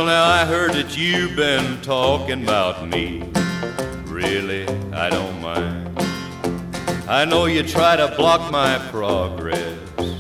now I heard that you've been talking about me. Really, I don't mind. I know you try to block my progress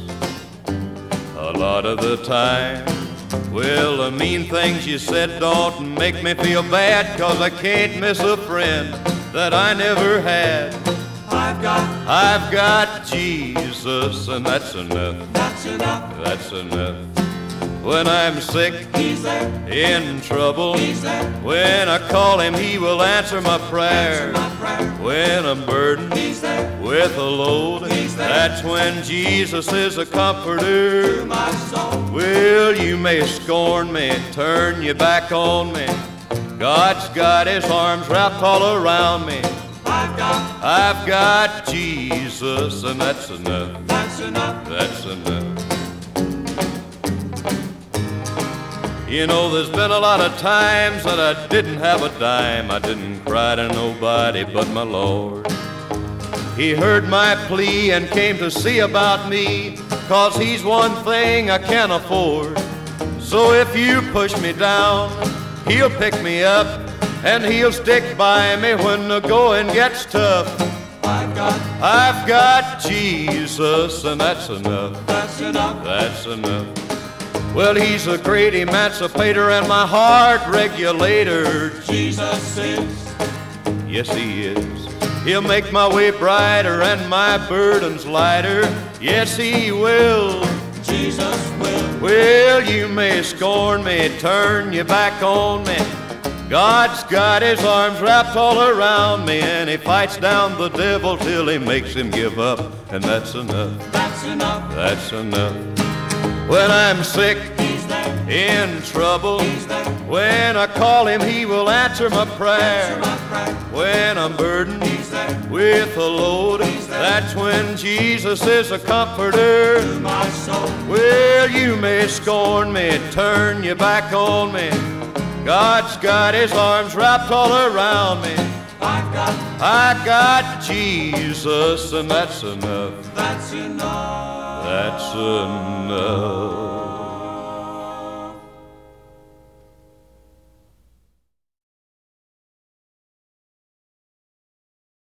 a lot of the time. Well, the mean things you said don't make me feel bad, 'cause I can't miss a friend that I never had. I've got Jesus, and that's enough. That's enough. That's enough. When I'm sick, He's there. in trouble, He's there. when I call him, he will answer my prayer. Answer my prayer. When I'm burdened He's there. with a load, He's there. that's when Jesus is a comforter. To my soul. Well, you may scorn me, turn your back on me. God's got his arms wrapped all around me. I've got Jesus, and that's enough. That's enough. That's enough. You know, there's been a lot of times that I didn't have a dime. I didn't cry to nobody but my Lord. He heard my plea and came to see about me, 'cause he's one thing I can't afford. So if you push me down, he'll pick me up, and he'll stick by me when the going gets tough. I've got Jesus, and that's enough. That's enough. That's enough. Well, he's a great emancipator and my heart regulator. Jesus is. Yes, he is. He'll make my way brighter and my burdens lighter. Yes, he will. Jesus will. Well, you may scorn me, turn your back on me. God's got his arms wrapped all around me, and he fights down the devil till he makes him give up. And that's enough. That's enough. That's enough. When I'm sick, He's there. in trouble, He's there. when I call him, he will answer my prayer. Answer my prayer. When I'm burdened He's there. with a load, He's there. that's when Jesus is a comforter. To my soul. Well, you may scorn me, turn your back on me. God's got his arms wrapped all around me. I got Jesus, and that's enough. That's enough. That's enough.